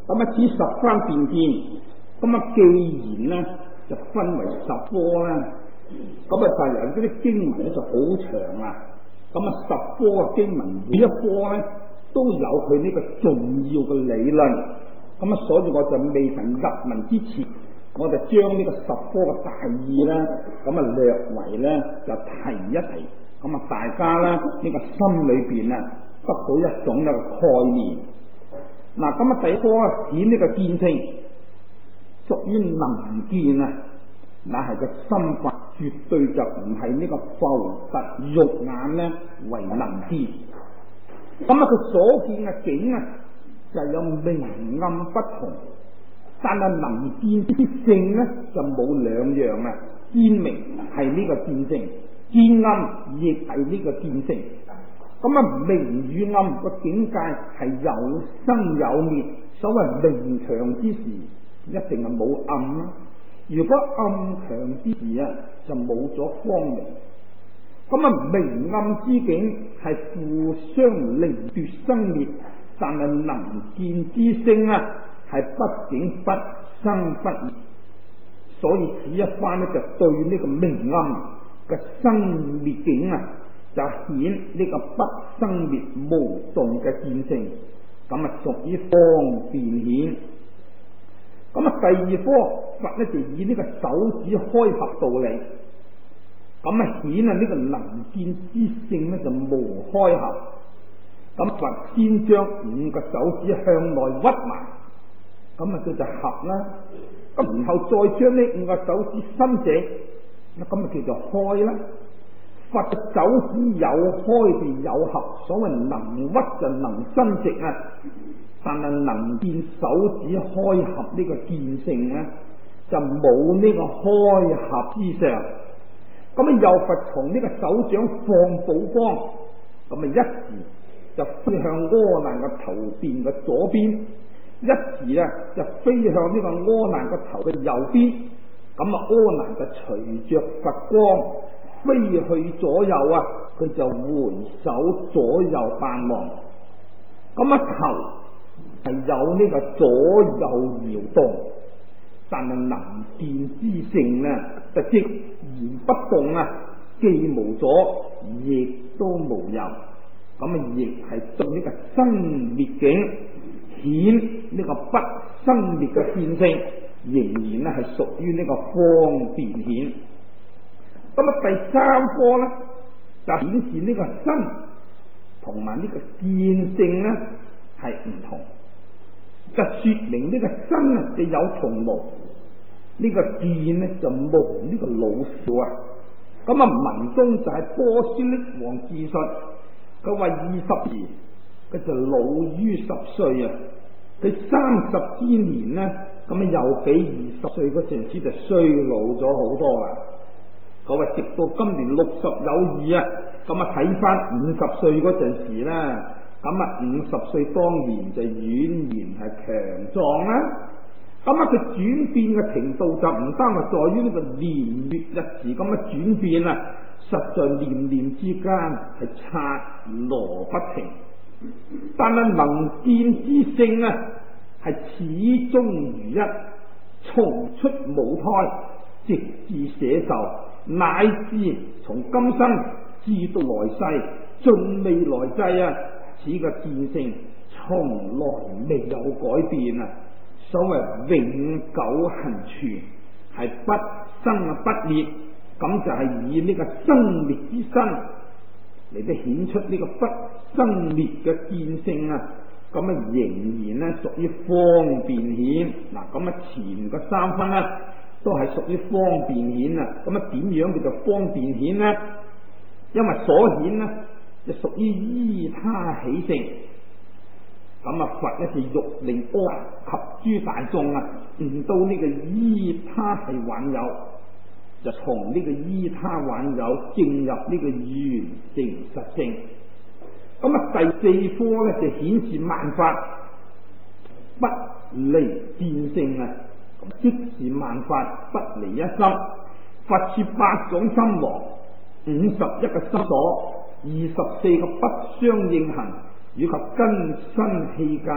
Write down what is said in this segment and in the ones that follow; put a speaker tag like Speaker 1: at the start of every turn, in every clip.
Speaker 1: 咁此十番變見，咁既然呢就分為10科啦，咁但係有啲經文咧就好長啦，咁10科嘅經文每一科咧都有佢呢個重要嘅理論，咁所以我就未曾入文之前，我就將呢個10科嘅大意咧，咁略為咧就提一提，咁大家咧呢個心裏邊啊得到一種嘅概念。嗱，咁第一科顯呢個見性，屬於能見啊，那係個心法，絕對就唔係呢個浮凸肉眼咧為能見。咁佢所見嘅境啊，就有明暗不同，但係能見之性咧就冇兩樣啊。見明係呢個見性，見暗亦係呢個見性。明與暗個境界係有生有滅，所謂明強之時，一定係冇暗啦。如果暗強之時啊，就冇咗光明。明暗之境係互相離奪生滅，但係能見之聲啊，係不境不生不滅。所以此一番咧，就對呢個明暗嘅生滅境啊，就顯呢個不生滅無動嘅見性，屬於方便顯。第二科佛咧就以呢個手指開合道理，顯呢個能見之性咧就無開合。佛先將5個手指向內屈埋，叫做合啦。然後再將呢5個手指伸直，叫做開啦。佛嘅手指有開就有合，所謂能屈就能伸直啊。但係能見手指開合呢個見性呢，就冇呢個開合之上。又佛從呢個手掌放寶光，一時就飛向柯南嘅頭邊嘅左邊，一時啊就飛向呢個柯南嘅頭嘅右邊。柯南就隨着佛光飛去左右啊，佢就回手左右扮望。頭係有呢個左右搖動，但係能見之性呢，就即然不動啊，既無左亦都無右。亦係對呢個生滅境顯呢個不生滅嘅見性，仍然呢係屬於呢個方便顯。第三科呢，就顯示呢個身同埋呢個見性呢係唔同，就說明呢個身啊就有同無，呢個見呢就無呢個老少啊。文中就係波斯匿王自述，佢話20時，佢就老於10歲啊。佢30之年呢，又比20歲嗰陣時就衰老咗好多啦。佢話直到今年60有餘啊，睇翻50歲嗰陣時呢，50歲當年就俨然係強壯啦。佢轉變嘅程度就唔單係在於呢個年月日時轉變啊，實在念念之間係剎那不停。但係能見之性啊，係始終如一，從出母胎直至捨壽，乃至從今生至到來世盡未來際啊，此個見性從來未有改變啊。所謂永久恆存，係不生不滅，就係以呢個生滅之身嚟到顯出呢個不生滅嘅見性啊。仍然呢屬於方便顯。前個3分呢都係屬於方便顯啊。點樣叫做方便顯呢？因為所顯呢就屬於依他起性。佛呢就欲令阿難及諸大眾啊，悟到呢個依他係玩有，就從呢個依他玩有進入呢個圓成實性。第4科呢就顯示萬法不離見性啊，即是萬法不離一心。佛說8種心王，51個心所，24個不相應行，以及根身器界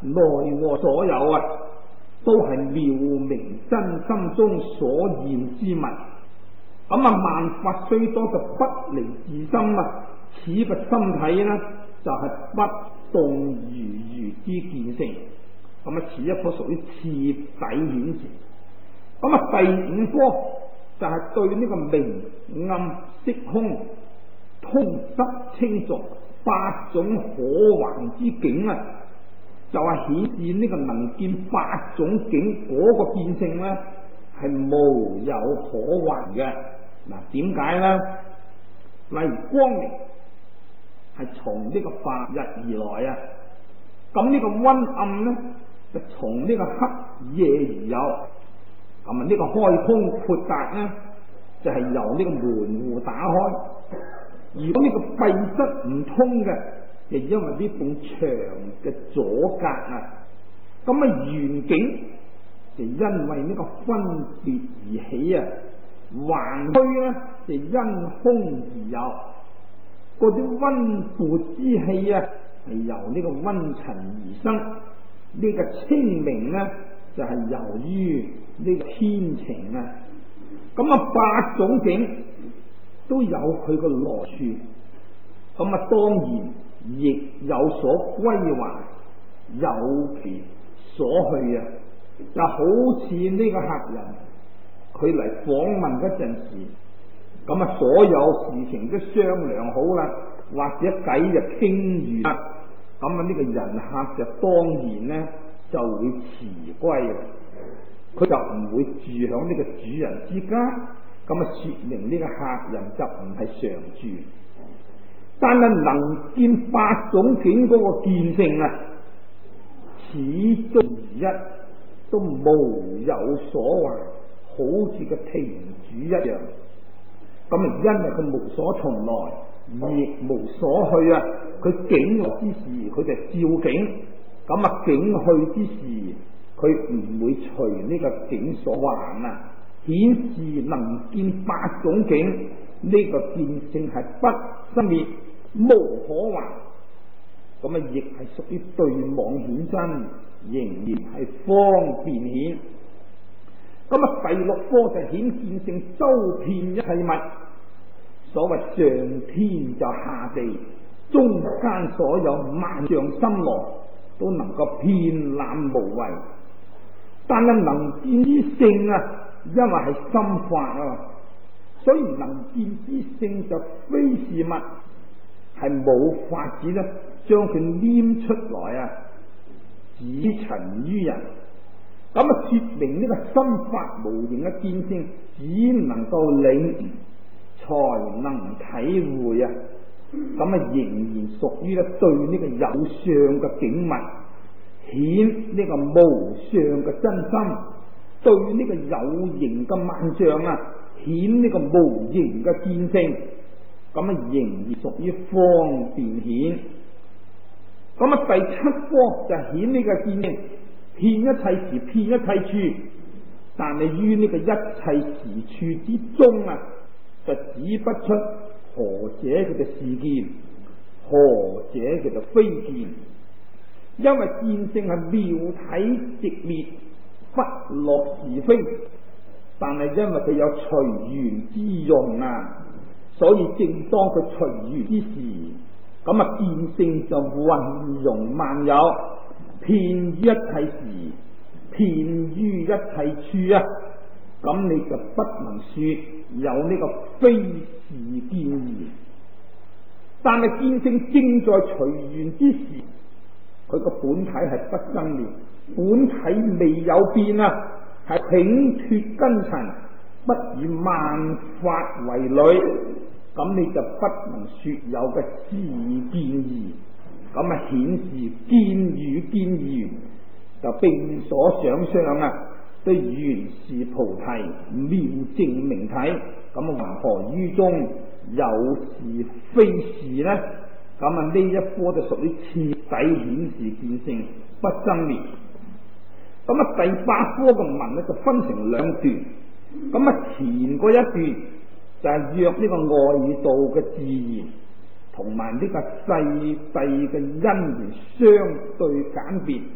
Speaker 1: 內外所有啊，都係妙明真心中所現之物。咁萬法雖多，就不離自心啊！此個心體呢，就係不動如之見性。此一科屬於徹底顯示。第五科就係對呢個明暗色空通得清濁八種可還之境啊，就係顯示呢個能見八種境嗰個見性呢，係無有可還嘅。點解呢？例如光明係從呢個白日而來啊，咁呢個昏暗呢，就從呢個黑夜而有。呢個開通闊達呢，就係由呢個門戶打開。如果呢個閉塞唔通嘅，就因為呢埲牆嘅阻隔啊。緣境就因為呢個分別而起啊。橫虛呢，就因空而有。嗰啲溫腐之氣啊，係由呢個溫塵而生。呢個清明呢，就係由於呢個天晴啊。八種境都有佢個來處。當然亦有所歸還，有其所去啊。就好似呢個客人，佢嚟訪問嗰陣時，所有事情都商量好啦，或者計就傾完啦，呢個人客就當然呢就會辭歸，佢就唔會住響呢個主人之家，說明呢個客人就唔係常住。但係能見八種境嗰個見性啊，始終如一，都無有所還，好似個亭主一樣。因為佢無所從來，亦無所去啊。佢境來之時，佢就照境；境去之時，佢唔會隨呢個境所還啊。顯示能見八種境，呢個見性係不生滅，無可還。亦係屬於對妄顯真，仍然係方便顯。第六科就顯見性周遍一切物。所謂上天就下地，中間所有萬象森羅都能夠遍覽無遺。但係能見之性啊，因為係心法啊，所以能見之性就非是物，係冇法子咧將佢拈出來啊，指陳於人。說明呢個心法無形嘅見性，只能夠領悟，才能體會啊。仍然屬於咧對呢個有相嘅景物顯呢個無相嘅真心，對呢個有形嘅萬象啊顯呢個無形嘅見性。仍然屬於方便顯。第七科就顯呢個見性，遍一切時，遍一切處，但係於呢個一切時處之中啊，就指不出何者佢嘅是見，何者佢就非見。因為見性係妙體直滅，不落是非，但係因為佢有隨緣之用啊，所以正當佢隨緣之時，見性就運用萬有，遍於一切時，遍於一切處啊。你就不能說有呢個非是見義。但係見性正在隨緣之時，佢個本體係不生滅，本體未有變啊，係摒脫根塵，不以萬法為侶。你就不能說有嘅是見義。顯示見與見義就並所想象啊，對原是菩提妙淨明體。為何於中有是非是呢？呢一科就屬於徹底顯示見性不生滅。第八科嘅文呢，就分成兩段。前嗰一段就係約呢個外道嘅自然同埋呢個世諦嘅因緣相對簡別，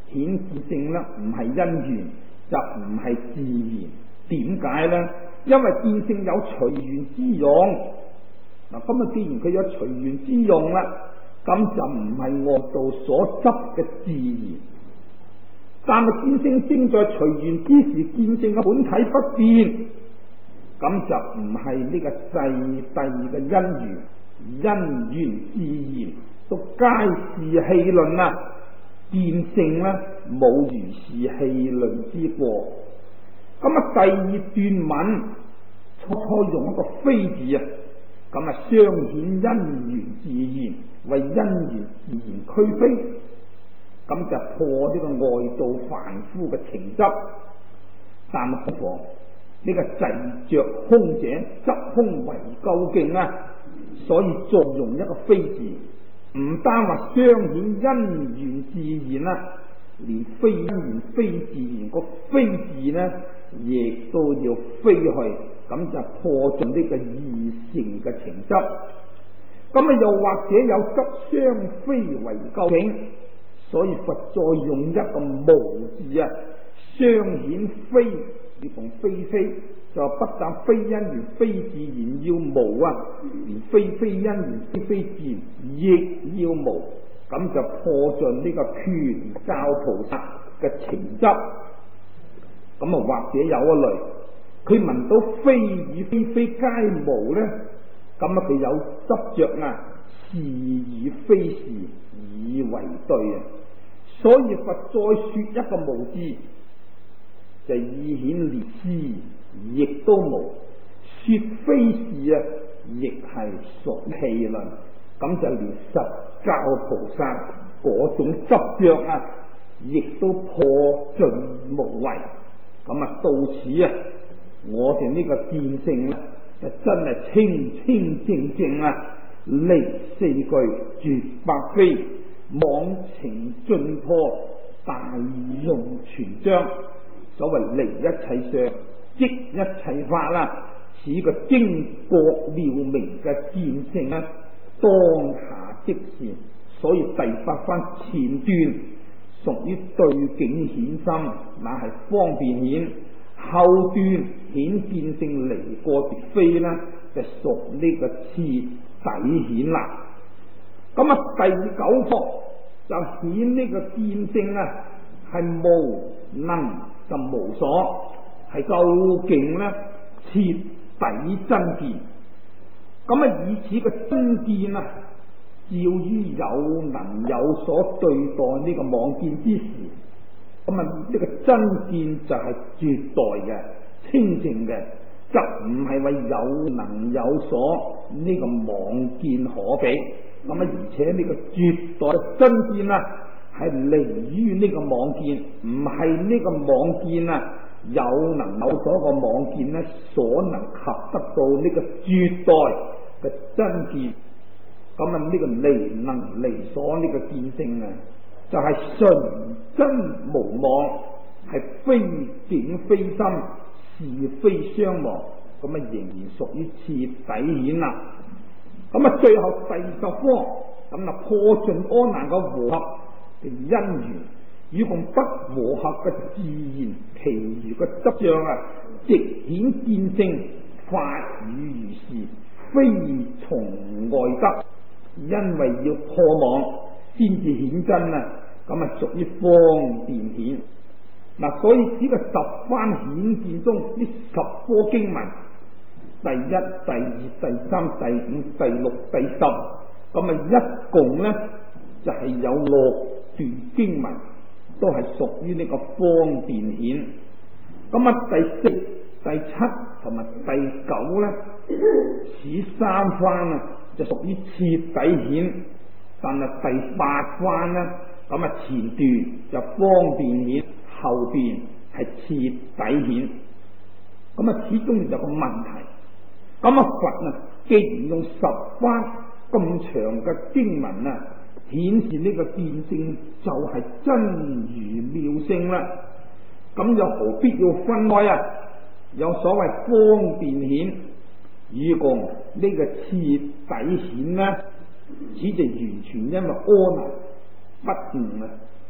Speaker 1: 顯見性呢，唔係因緣，就唔係自然。點解呢？因為見性有隨緣之用。嗱，咁啊，既然佢有隨緣之用啦，咁就唔係外道所執嘅自然。但係見性正在隨緣之時，見性嘅本體不變，咁就唔係呢個世諦嘅因緣，因緣自然都皆是戲論啦。見性呢，冇如是戲論之過。咁啊，第二段文初用一個非字啊，咁啊，彰顯因緣自然，為因緣自然區非，咁就破呢個外道凡夫嘅情執。但係不妨呢個滯着空者執空為究竟啊，所以再用一個非字，唔單話彰顯因緣自然啦，連非因緣非自然個非字呢，亦都要飛去，咁就破盡呢個異性嘅情執。咁啊，又或者有執相非為究竟，所以佛再用一個無字啊，彰顯非要同非，就不但非因緣非自然要無啊，連非因緣非自然亦要無，咁就破盡呢個權教菩薩嘅情執。咁啊，或者有一類，佢聞到非與非皆無呢，咁啊，佢有執着啊，是與非是以為對啊，所以佛再說一個無字，就以顯列知，亦都無說非是啊，亦係屬戲論。咁就連實教菩薩嗰種執着啊，亦都破盡無遺。咁啊，到此啊，我哋呢個見性咧，就真係清正啊，離四句絕百非，妄情盡破，大用全章。所謂離一切相，即一切法啦，此個精國妙明嘅見性咧，當下即是。所以第八番前段屬於對境顯心，乃係方便顯；後段顯見性離過絕非啦，就屬呢個徹底顯啦。咁啊，第九課就顯呢個見性啊，係無能就無所，係究竟咧徹底真見。咁啊，以此個真見啊，照於有能有所對待呢個妄見之時，咁啊，呢個真見就係絕代嘅清淨嘅，就唔係話有能有所呢個妄見可比。咁啊，而且呢個絕代嘅真見啊，係離於呢個妄見，唔係呢個妄見啊有能有所個妄見呢所能及得到呢個絕代嘅真見。咁啊，呢個離能離所呢個見性啊，就係純真無妄，係非境非心，是非相忘。咁啊，仍然屬於徹底顯啦。咁啊，最後第10科咁啊，破盡阿難嘅和合嘅因緣，與共不和合嘅自然，其餘嘅執像啊，直顯見性法與如是，非從外得。因為要破妄先至顯真啊，咁啊屬於方便顯。嗱，所以呢個10番顯見中，呢10科經文，第1、第2、第3、第5、第6、第10，咁啊一共呢就係有6段經文，都係屬於呢個方便顯。咁啊第4、第7同埋第9呢，此3番啊，就屬於徹底顯，但係第8番呢，咁啊前段就方便顯，後邊係徹底顯。咁啊，始終有個問題。咁啊，佛啊，既然用10番咁長嘅經文啊，顯示呢個見性就係真如妙性啦，咁又何必要分開啊？有所謂方便顯與共呢個徹底顯呢，此就完全因為阿難不悟啊，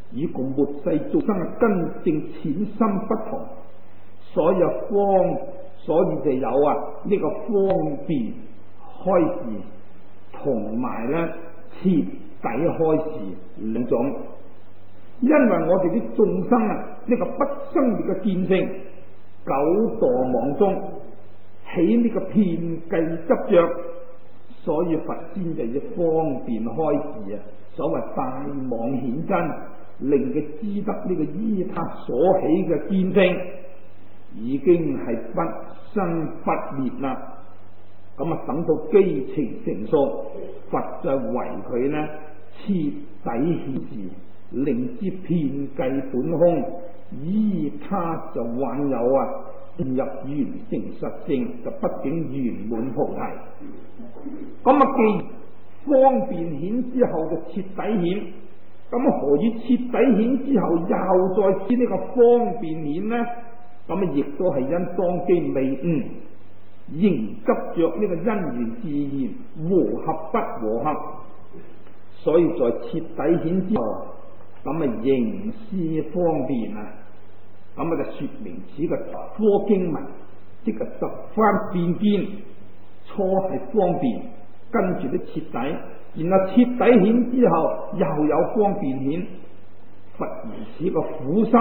Speaker 1: 與共末世眾生嘅根正淺深不同，所以就有呢個方便開示同埋徹底開示兩種。因為我哋啲眾生呢個不生滅嘅見性，久墮網中起呢個遍計執着，所以佛先就要方便開示所謂大網顯真，令佢知得呢個依他所起嘅見性已經係不生不滅啦。咁等到機情成熟，佛就為佢徹底顯示，令之遍計本空，依他就還有進入圓成實性，就畢竟圓滿菩提。既方便顯之後就徹底顯，何以徹底顯之後又再知呢個方便顯呢？亦都係因當機未悟，仍執着呢個因緣自然和合不和合，所以在徹底顯之後，仍是方便就說明此個科經文即係十番變見，初係方便，跟住啲徹底，然後徹底顯之後又有方便顯，佛如此個苦心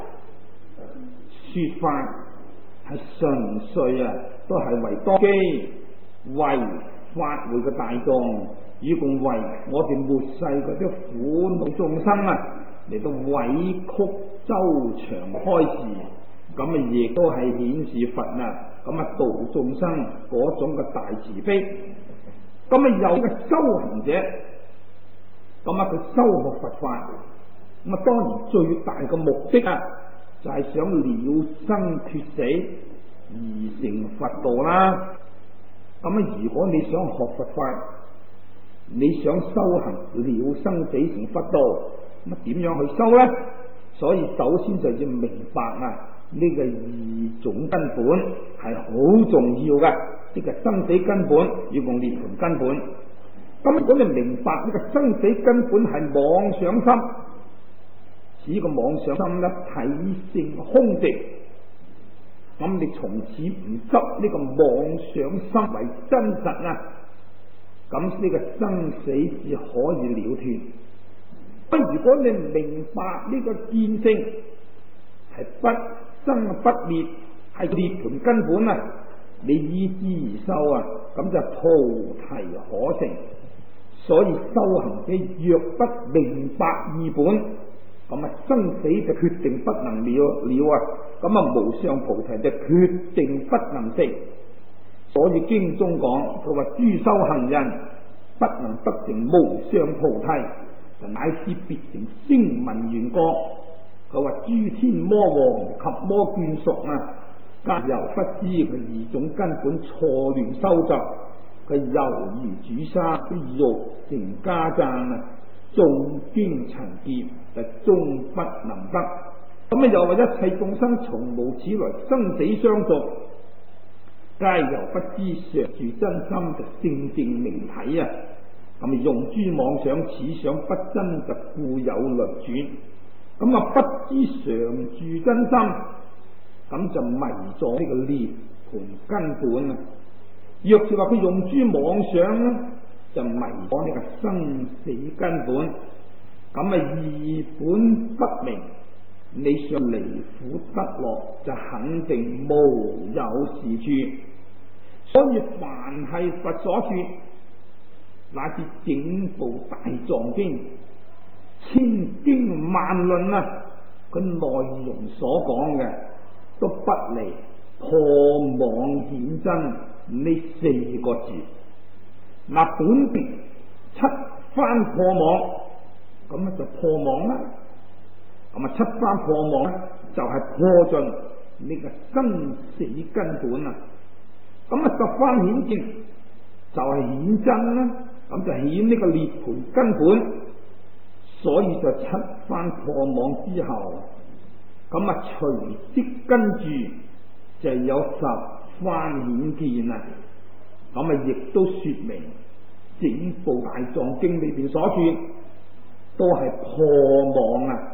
Speaker 1: 說法係純粹都係為當機，為法會嘅大眾，以共為我哋末世嗰啲苦惱眾生嚟到委曲周詳開示，亦都係顯示佛度眾生嗰種嘅大慈悲。有個修行者，佢修學佛法，當然最大嘅目的就係想了生脱死而成佛道啦。如果你想學佛法，你想修行了生死成佛道，點樣去修呢？所以首先就要明白呢個二種根本係好重要嘅，即係生死根本與共涅槃根本。如果你明白呢個生死根本係妄想心，此個妄想心體性空寂，你從此唔執呢個妄想心為真實呢個生死是可以了脫。如果你明白呢個見性係不生不滅，係涅槃根本你依之而修咁就菩提可成。所以修行者若不明白二本，生死就決定不能了無上菩提就決定不能成。所以經中講，佢話諸修行人不能得成無上菩提，乃至別成聲聞緣覺。佢話諸天魔王及魔眷屬皆猶不知佢二種根本錯亂修習，佢猶如煮沙肉成家贊眾經塵劫，終不能得。又話一切眾生從無始來生死相續，皆猶不知常住真心就正正明體用諸妄想，此想不真就故有輪轉。不知常住真心，就迷咗呢個涅槃根本。若是話佢用諸妄想就迷咗呢個生死根本。二本不明，你想離苦得樂就肯定無有是處。所以凡係佛所說，乃至整部大藏經、千經萬論佢內容所講嘅都不離破網顯真呢四個字。本地七番破網，咁就破網啦。七番破網就係破盡呢個生死根本。十番顯見就係顯真啦。就顯呢個涅槃根本。所以就七番破網之後，隨即跟住就有十番顯見亦都說明整部大藏經裏邊所說都係破網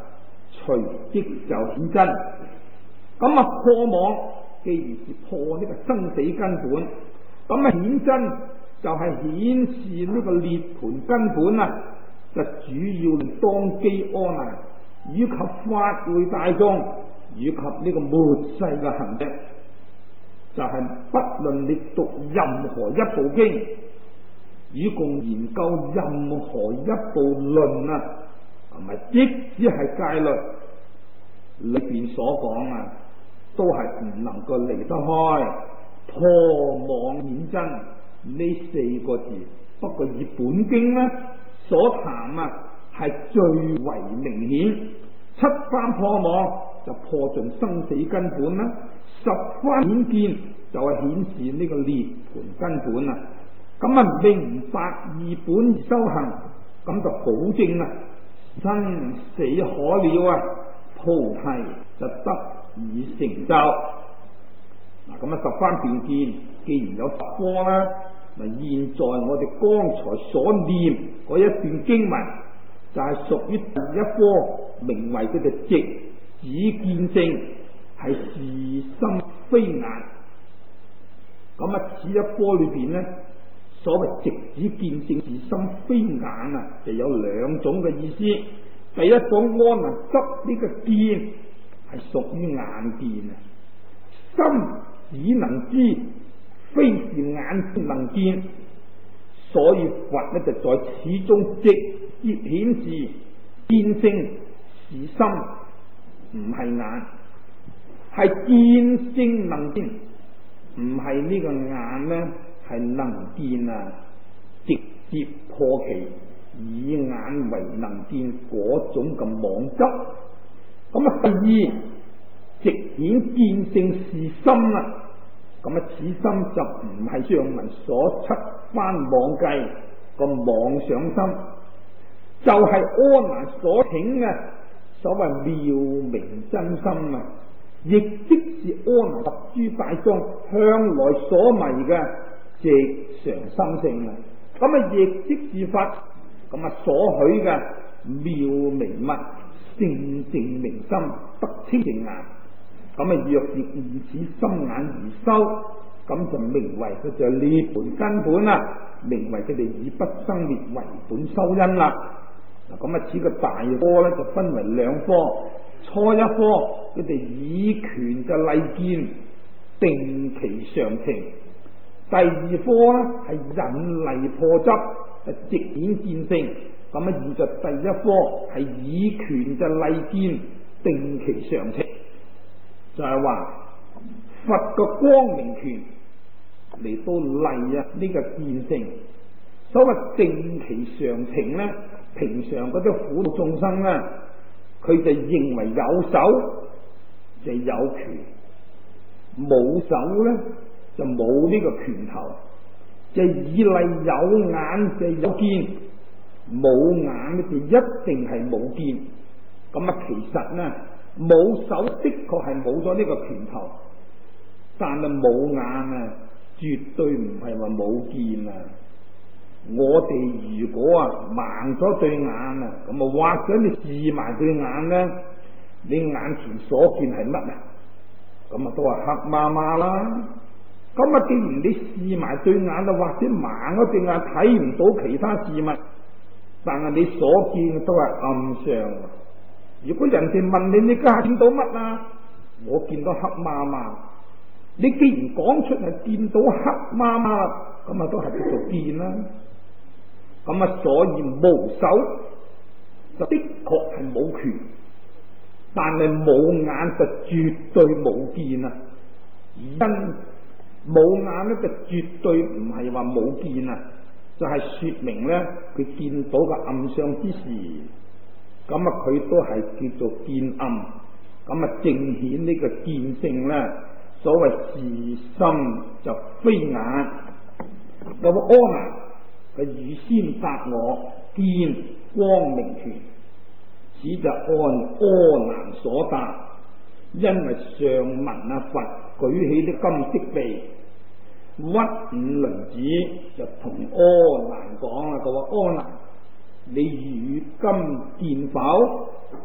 Speaker 1: 隨即就顯真。咁啊破網既然是破呢個生死根本，咁啊顯真就係顯示呢個涅槃根本啊，就主要當機安難，以及法會大眾，以及呢個末世嘅行者，就係、是、不論你讀任何一部經，以共研究任何一部論啊，係咪即使係戒律裏邊所講啊，都係唔能夠離得開破網顯真呢四個字。不過以本經呢所談啊，係最為明顯。七番破網就破盡生死根本啦，十番顯見就係顯示呢個涅槃根本啊。咁啊明白二本而修行，咁就保證啊生死可了啊，菩提就得以成就。嗱，咁啊十番辨見既然有十科啦，嗱現在我哋剛才所念嗰一段經文就係屬於第一科，名為佢哋直指見性，係是心非眼。咁啊此一科裏邊呢，所謂直指見性是心非眼啊，就有兩種嘅意思。第一種安能執呢個見係屬於眼見啊，心只能知，非是眼能見，所以佛呢就在此中直接顯示見性是心，唔係眼，係見性能見，唔係呢個眼呢係能見啊，直接破其以眼為能見嗰種嘅妄執。咁啊第二直顯見性是心啦，咁啊此心就唔係上文所七番妄計個妄想心，就係、是、阿難所請嘅所謂妙明真心啊，亦即是阿難及諸大眾向來所迷嘅直常心性啊。咁啊亦即是佛咁啊所許嘅妙明密性淨明心得清淨眼。咁啊若是以此心眼而修，咁就名為佢就涅槃根本啦，名為佢哋以不生滅為本修因啦。嗱，咁啊此個大科咧就分為兩科，初一科佢哋以權就例見定其常情，第二科咧係引例破執，係直顯見性。咁啊現在第一科係以權就例見定其常情，就係話佛個光明權嚟到例啊呢個見性。所謂定其常情咧，平常嗰啲苦惱眾生咧，佢就認為有手就有權，冇手咧就冇呢個拳頭，就以例有眼就有見，冇眼咧就一定係冇見。咁啊其實咧冇手的確係冇咗呢個拳頭，但係冇眼啊絕對唔係話冇見啊。我哋如果啊盲咗對眼啊，咁啊或者你視埋對眼咧，你眼前所見係乜啊？咁啊都係黑麻麻啦。咁啊既然你視埋對眼啊，或者盲咗對眼睇唔到其他事物，但係你所見都係暗相。如果人哋問你，你家見到乜啊？我見到黑麻麻。你既然講出係見到黑麻麻，咁啊都係叫做見啦。咁啊所以無手就的確係冇權，但係冇眼就絕對冇見啊。因冇眼咧就絕對唔係話冇見啊，就係、是、說明咧佢見到嘅暗相之時，咁啊佢都係叫做見暗。咁啊正顯呢個見性咧，所謂是心就非眼。有個阿難佢預先答我見光明權，此就按阿難所答。因為上文啊佛舉起啲金色臂屈五輪指，就同阿難講啦，佢話阿難，你如今見否？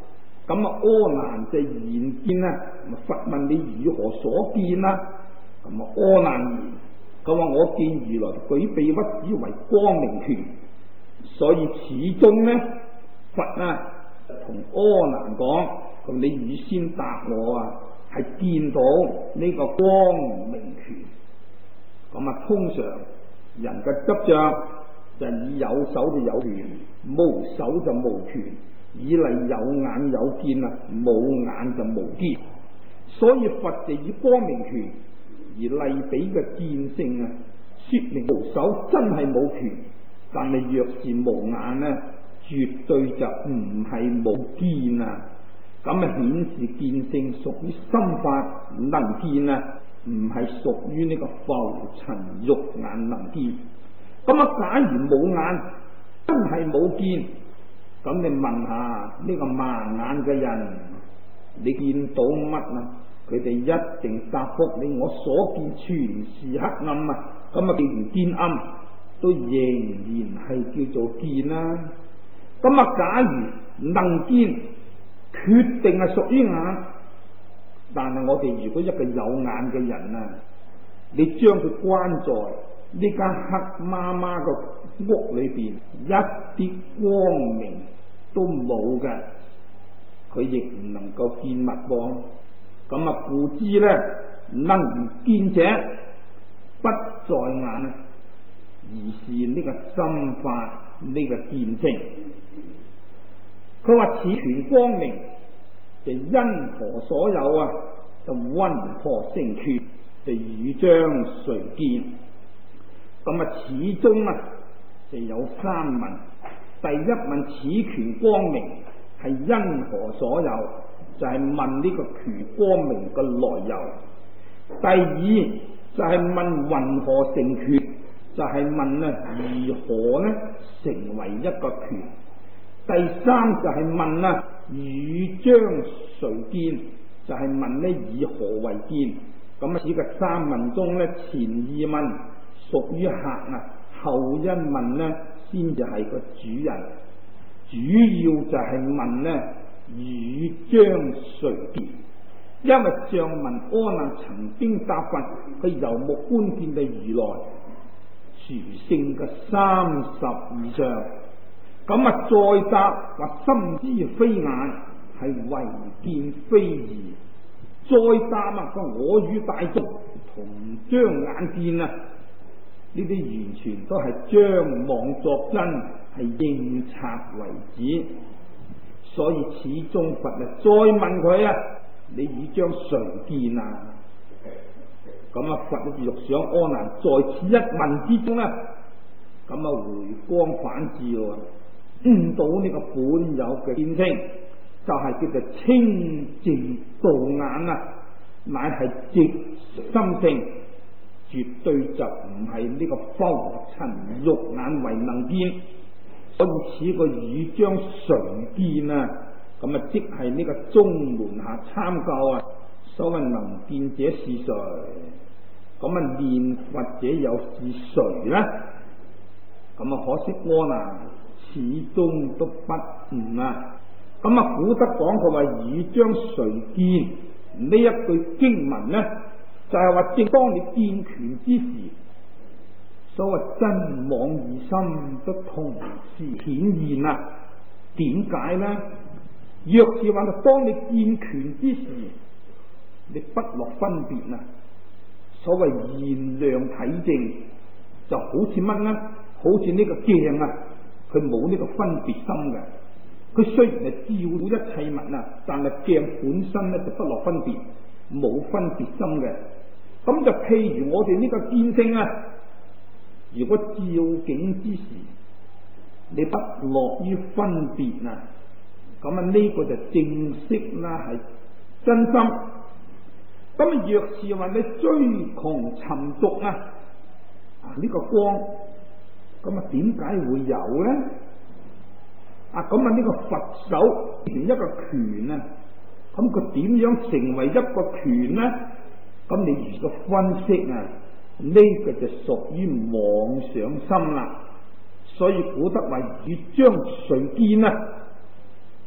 Speaker 1: 咁啊，柯南就言見啦，佛問你如何所見啦？咁啊，柯南言，佢話我見如來舉臂屈指為光明拳，所以始終呢，佛啊同柯南講，咁你預先答我啊，係見到呢個光明拳。咁啊，通常人嘅執着就以有手就有權，無手就無權，以嚟有眼有見啊，冇眼就無見。所以佛就以光明拳而例比嘅見性啊，說明無手真係冇權，但係若是無眼呢，絕對就唔係冇見啊。咁啊，顯示見性屬於心法能見啊，唔係屬於呢個浮塵肉眼能見。咁啊，假如冇眼，真係冇見，咁你問下呢個盲眼嘅人，你見到乜啊？佢哋一定答覆你，我所見全是黑暗啊！咁啊，既然見暗，都仍然係叫做見啦。咁啊，假如能見，決定係屬於眼。但係我哋如果一個有眼嘅人啊，你將佢關在呢間黑麻麻嘅屋裏邊，一啲光明都冇嘅，佢亦唔能夠見物噃。咁啊，故知呢，能見者不在眼啊，而是呢個心法呢個見性。佢話此拳光明就因何所有啊？就云何成拳？就汝將誰見？咁啊，始終啊就有三問。第一問，此拳光明係因何所有？就係問呢個拳光明嘅來由。第二就係問云何成拳，就係問啊如何呢成為一個拳。第三就係問啊汝將誰見，就係問呢以何為見。咁啊，呢個三問中呢，前二問屬於客啊，後一問呢先至係個主人。主要就係問呢汝將誰見，因為上文柯南曾經答佛，佢遊目觀見嘅如來殊勝嘅30以上。咁啊，再答話心知非眼，係唯見非義。再答啊，我與大眾同將眼見啊，呢啲完全都係將妄作真，係應察為止。所以始終佛啊，再問佢啊，你已將誰見啊？咁啊，佛欲想柯南在此一問之中呢，咁啊回光返照，悟到呢個本有嘅見性，就係叫做清淨道眼啊，乃係直心性，絕對就唔係呢個浮塵肉眼為能見。所以此個汝將誰見啊？咁啊，即係呢個中門下參究啊，所謂能見者是誰？咁啊，念佛者又是誰呢？咁啊，可惜柯南始終都不悟啊！咁啊，古德講佢話汝將誰見呢一句經文呢，就係話正當你見拳之時，所謂真妄二心都同時顯現啊！點解呢？若是話當你見拳之時，你不落分別啊！所謂現量體證，就好似乜呢？好似呢個鏡啊，佢冇呢個分別心嘅。佢雖然係照到一切物啊，但係鏡本身咧就不落分別，冇分別心嘅。咁就譬如我哋呢個見性啊，如果照景之時，你不落於分別啊，咁啊呢個就正式啦，係真心。咁啊，若是話你追窮尋逐啊，呢個光，咁啊點解會有呢？咁啊呢個佛手變成一個拳啊，咁佢點樣成為一個拳呢？咁你如果分析啊，呢個就屬於妄想心啦。所以古德話汝將誰見啊？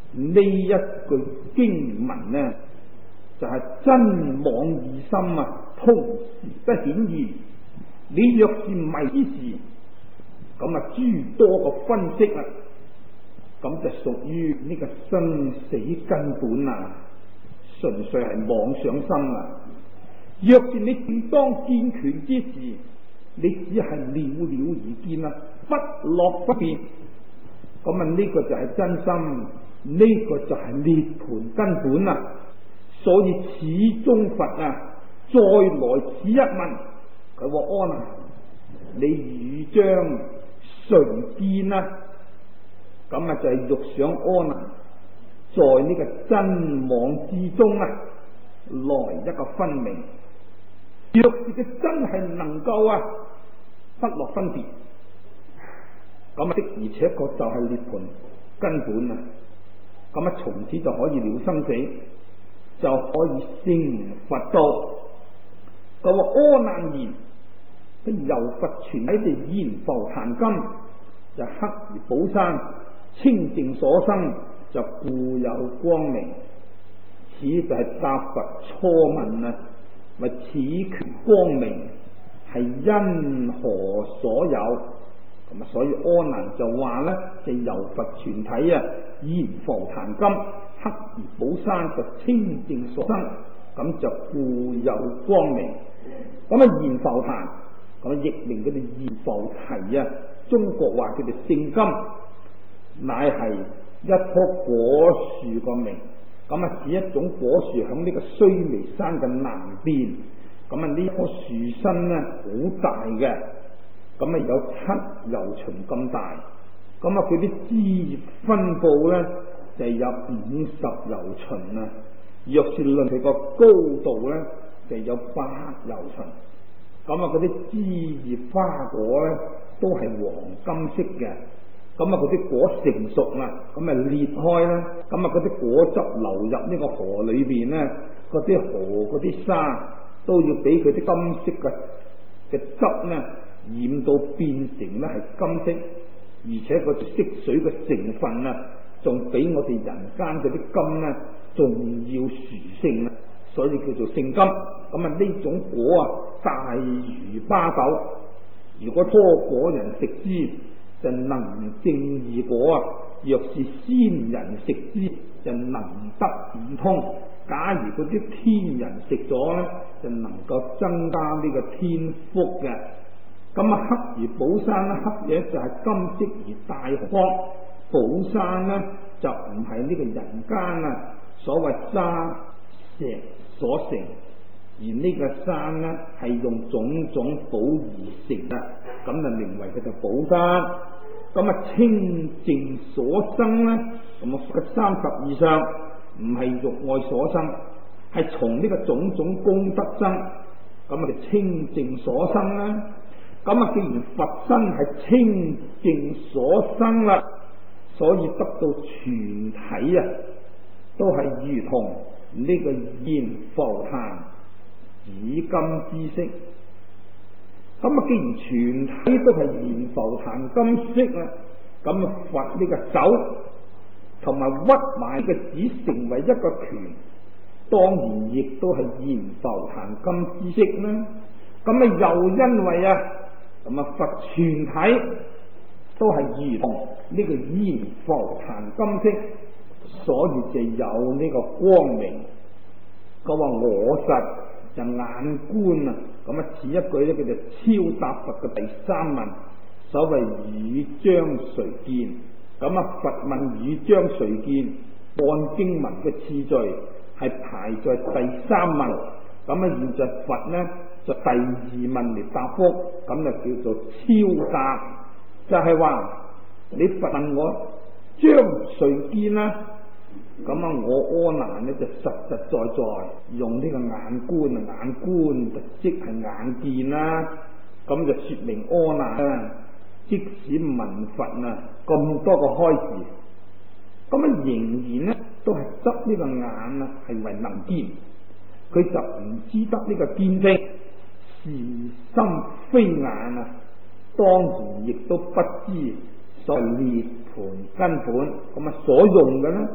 Speaker 1: 呢一句經文呢，就係真妄二心啊，同時不顯現。你若是迷之時，咁啊諸多個分析啊，咁就屬於呢個生死根本啊，純粹係妄想心啊。若是你正當見權之時，你只係了了而見啊，不落不變，咁啊呢個就係真心，呢個就係涅槃根本啊。所以始終佛啊，再來此一問，佢話阿難，你汝將誰見啊？咁啊就係欲想阿難在呢個真妄之中啊，來一個分明。若是佢真係能夠啊不落分別，咁啊的而且確就係涅槃根本啊。咁啊從此就可以了生死，就可以成佛道。佢話阿難言，佢由佛傳喺地現浮檀金，就黑而寶山，清淨所生，就故有光明。此就係答佛初問啊，咪此權光明係因何所有？咁啊，所以阿難就話咧，就由佛傳體啊，現浮檀金，黑而寶山，就清淨所生，咁就故有光明。咁啊，現浮檀，咁啊譯名佢哋現浮提啊，中國話佢哋聖金，乃係一棵果樹個名。咁啊，是一種果樹響呢個須彌山嘅南邊。咁啊，呢棵樹身咧好大嘅，咁啊有7由旬咁大。咁啊，佢啲枝葉分佈咧就有50由旬啊。若是論佢個高度咧，就有8由旬。咁啊，嗰啲枝葉花果咧都係黃金色嘅。咁啊，嗰啲果成熟啦，咁啊裂開啦，咁啊嗰啲果汁流入呢個河裏邊咧，嗰啲河嗰啲沙都要俾佢啲金色嘅汁咧染到變成咧係金色，而且個色水嘅成分啊，仲比我哋人間嗰啲金咧仲要殊勝啊，所以叫做聖金。咁啊呢種果啊大如巴豆，如果多果人食之，就能證二果啊！若是仙人食之，就能得五通。假如嗰啲天人食咗咧，就能夠增加呢個天福嘅。咁啊，黑而寶山咧，黑嘢就係金色而大光，寶山咧就唔係呢個人間啊所謂沙石所成，而呢個山咧係用種種寶而成啊，咁就名為佢就寶山。咁啊清淨所生咧，咁啊32相唔係欲愛所生，係從呢個種種功德生，咁啊清淨所生啦。咁啊既然佛身係清淨所生啦，所以得到全體啊都係如同呢個現浮檀紫金之色。咁啊，既然全體都係現浮檀金色啊，咁啊佛呢個手同埋屈埋個指成為一個拳，當然亦都係現浮檀金之色啦。咁啊又因為啊，咁啊佛全體都係如同呢個現浮檀金色，所以就有呢個光明。佢話我實就眼觀啊。咁啊，此一句咧，佢就超答佛嘅第3問，所謂汝將誰見？咁啊，佛問汝將誰見？按經文嘅次序係排在第3問。咁啊，現在佛呢就第2問嚟答覆，咁就叫做超答，就係話你佛問我將誰見啊？咁啊，我阿難呢就實實在在用呢個眼觀啊，眼觀就即係眼見啦。咁就說明阿難啊，即使聞佛啊咁多個開示，咁啊仍然呢都係執呢個眼啊係為能見，佢就唔知得呢個見性是心非眼啊，當然亦都不知所謂涅槃根本。咁啊所用嘅呢，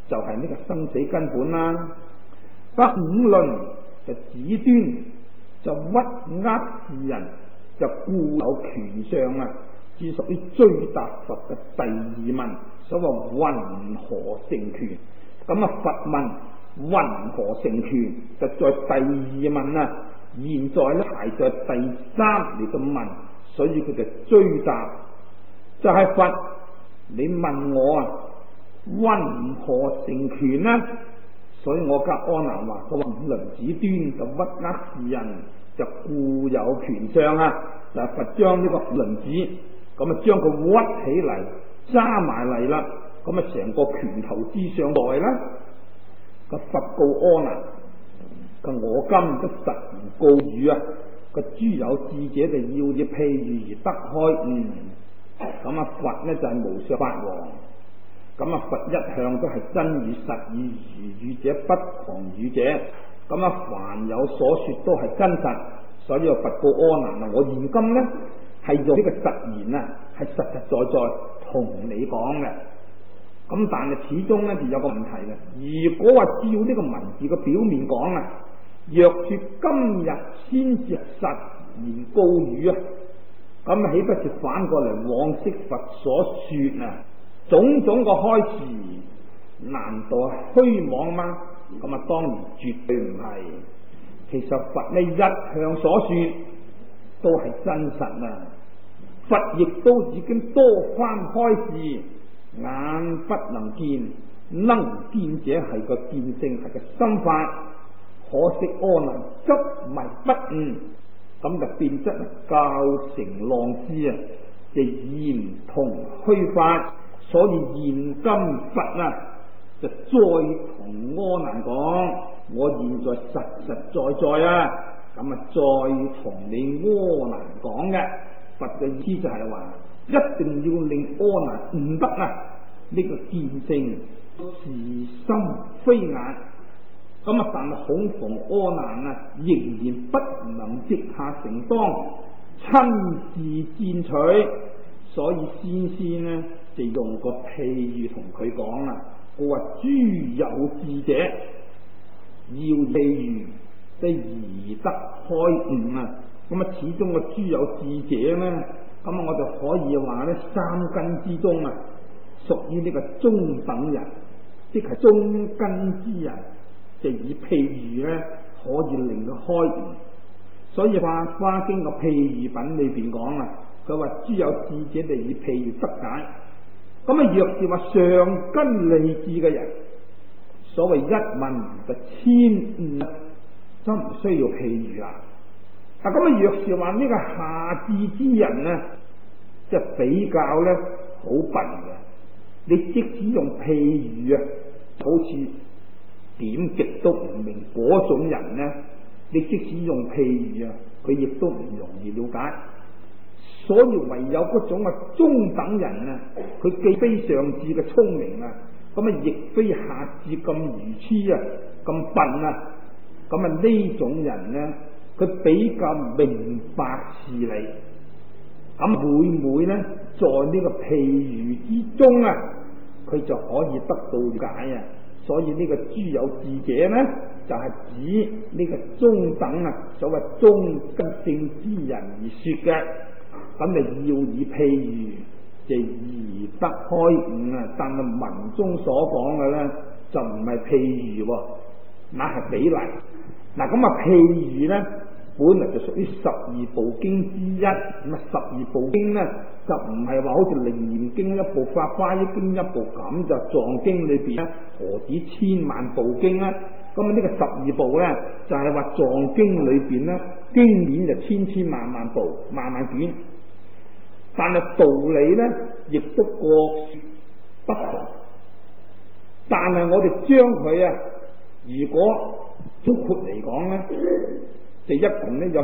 Speaker 1: 就係呢個生死根本啦。不五倫就指端，就屈壓事人，就固有權相啊，只屬於追答佛嘅第二問，所謂云何成權。咁佛問云何成權，就在第二問啊。現在咧排在第三嚟到問，所以佢就追答，就係佛，你問我啊，云何成權呢？所以我家阿難話佢話五倫指端就屈壓事人，就固有權相啊，就係佛將呢個輪子咁啊將佢屈起嚟揸埋嚟啦，咁啊成個拳頭之上來啦。個佛告阿難，我今都實言告汝啊，個諸有智者就要以譬喻而得開悟。咁啊佛呢就係無上法王，咁啊佛一向都係真語實語，如語者不誑語者，咁啊凡有所說都係真實，所以佛告阿難啊，我現今呢係用呢個實言啊，係實實在在同你講嘅。咁但係始終呢就有個問題嘅，如果話照呢個文字嘅表面講啊，若說今日先至實言告汝啊，咁豈不是反過嚟往昔佛所說啊種種個開示，難道係虛妄嗎？咁啊當然絕對唔係。其實佛呢一向所說都係真實啊，佛亦都已經多番開示，眼不能見，能見者係個見性，係個心法。可惜阿難執迷不悟，咁就變質教成浪師啊，就言同虛法。所以現今佛啊，就再同阿難講，我現在實實在在啊，咁啊再同你阿難講嘅。佛嘅意思就係話，一定要令阿難悟得啊呢個見性是心非眼。咁啊，但係恐逢阿難啊，仍然不能直下承當，親自薦取，所以先呢就用個譬喻同佢講啦。我話諸有智者要譬喻，即而得開悟啊。咁啊，始終個諸有智者呢，咁啊，我就可以話呢三根之中啊，屬於呢個中等人，即係中根之人。就以譬喻咧，可以令佢開悟。所以話《華經》個譬喻品裏邊講啊，佢話諸有智者就以譬喻得解。咁啊，若是話上根利智嘅人，所謂一問就千悟，真唔需要譬喻啦。啊，咁啊，若是話呢個下智之人呢，就比較咧好笨嘅。你即使用譬喻啊，好似點極都唔明嗰種人呢，你即使用譬喻啊，佢亦都唔容易了解。所以唯有嗰種中等人啊，佢既非上智嘅聰明啊，咁啊亦非下智咁愚痴啊，咁笨啊，咁啊呢種人呢，佢比較明白事理，咁每呢，在呢個譬喻之中啊，佢就可以得到了解啊。所以呢個諸有智者呢，就係指呢個中等啊，所謂中根性之人而說嘅。咁就要以譬喻，就而得開悟啊。但係文中所講嘅呢，就唔係譬喻，那係比例。嗱，咁啊譬喻呢，本嚟就屬於十二部經之一。咁啊十二部經呢，就唔係話好似楞嚴經一部、法華經一部咁，就藏經裏邊呢，何止千萬部經啊？咁啊呢個十二部呢，就係話藏經裏邊呢，經典就千千萬萬部、萬萬卷，但係道理呢，亦都各不同。但係我哋將佢啊，如果總括嚟講呢，就一共呢有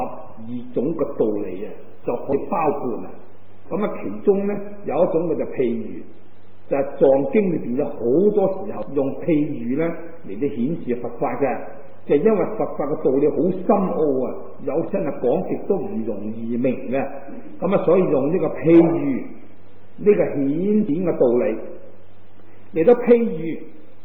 Speaker 1: 12種嘅道理啊，就可以包括啊。咁啊，其中呢，有一種嘅就譬喻，就係藏經裏邊有好多時候用譬喻呢嚟到顯示佛法嘅，就因為佛法嘅道理好深奧啊，有真係講極都唔容易明嘅。咁啊，所以用呢個譬喻呢個顯典嘅道理嚟到譬喻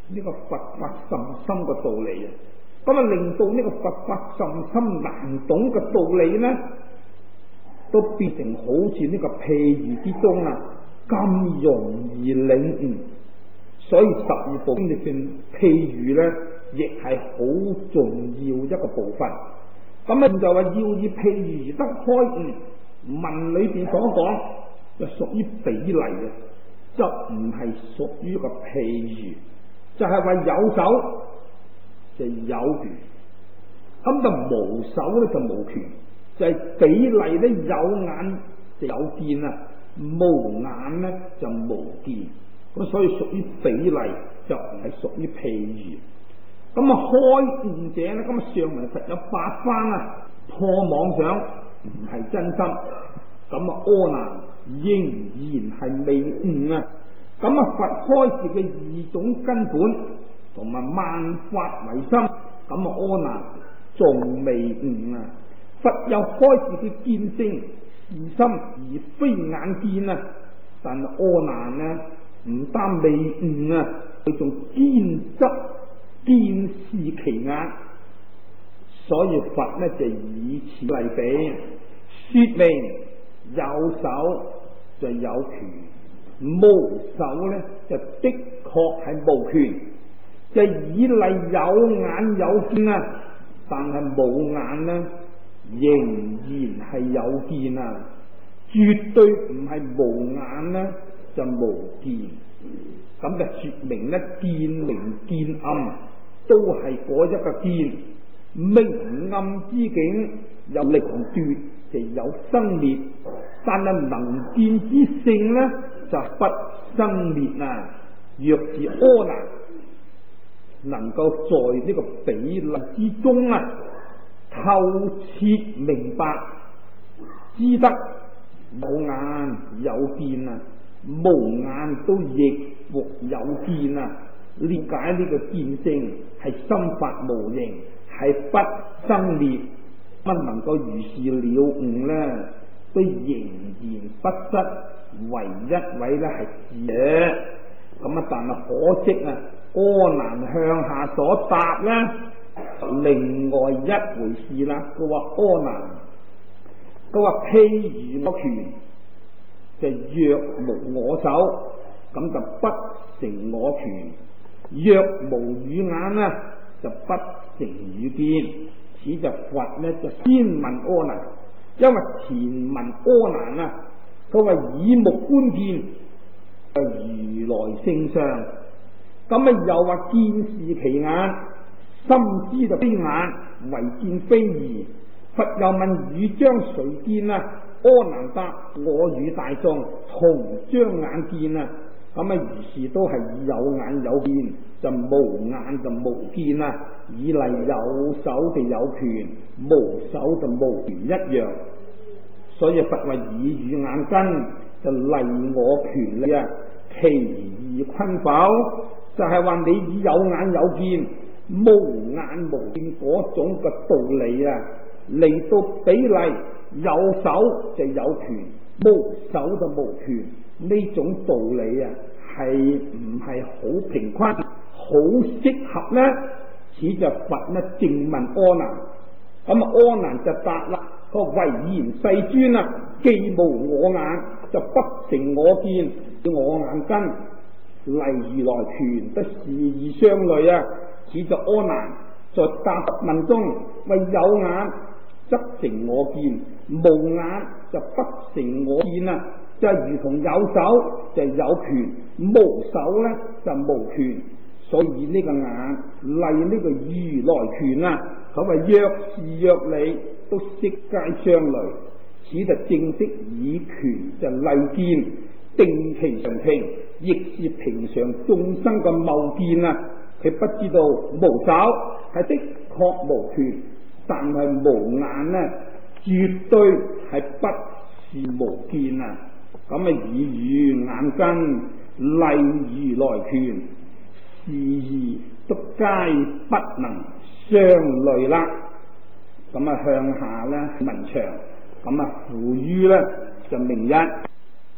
Speaker 1: 呢個佛法甚深嘅道理啊！咁啊，令到呢個佛法甚深難懂嘅道理呢，都變成好似呢個譬喻之中啊咁容易領悟。所以十二部經裏邊譬喻呢，亦係好重要一個部分。咁啊，就話要以譬喻而得開悟。文裏邊所講就屬於比例嘅，就唔係屬於個譬喻，就係話有手就有權，咁就無手咧就無權，就係比例咧，有眼就有見啊，無眼咧就無見，咁所以屬於比例，就唔係屬於譬喻。咁啊，開悟者咧，咁啊上文實有八番啊，破妄想唔係真心，咁啊阿難仍然係未悟啊。咁啊佛開示嘅二種根本同埋萬法唯心，咁啊阿難仲未悟啊。佛又開示嘅見性是心而非眼見啊，但阿難呢唔單未悟啊，佢仲堅執見是其眼，所以佛呢就以此例比，說明有手就有權，無手呢就的確係無權，就以例有眼有見啊，但係冇眼呢仍然係有見啊，絕對唔係無眼呢就無見，咁就說明呢見明見暗都係嗰一個見，明暗之境有力奪就有生滅，但係能見之性呢就不生滅啊。若是阿難能夠在呢個比例之中啊透徹明白，知得有眼有見啊，無眼都亦復有見啊，了解呢個見性係心法無形，係不生滅，不能夠如是了悟呢，都仍然不失唯一位呢係智者。咁啊，但係可惜啊，阿難向下所答呢另外一回事啦。佢話阿難，佢話譬如我權就若無我手，咁就不成我權；若無語眼呢，就不成語見。此就佛呢就先問阿難，因為前問阿難啊，佢話以目觀見如來性相，咁啊又話見是其眼，心知就非眼，唯見非疑。佛又問汝將誰見啊？阿難答：我與大眾同將眼見啊。咁啊如是都係以有眼有見，就無眼就無見啊。以例有手就有權，無手就無權一樣。所以佛話以語眼根就例我權利啊，其義坤否？就係話你以有眼有見，無眼無見嗰種嘅道理啊，嚟到比例有手就有權，無手就無權，呢種道理啊，係唔係好平均、好適合呢？此就佛呢正問阿難，咁啊阿難就答啦，佢話唯然世尊啊，既無我眼就不成我見，我眼根例如來權不是義相類啊。此就阿難在答問中，為有眼則成我見，無眼就不成我見啊。就係如同有手就有權，無手呢就無權。所以呢個眼例呢個如來權啊，佢話若是若理都悉皆相類。此就正式以權就例見，定其常情，亦是平常眾生嘅謬見啊。佢不知道無手係的確無權，但係無眼呢絕對係不是無見啊。咁啊以語眼根例如來權，是義都皆不能相類啦。咁啊向下呢文長，咁啊附於呢就明一。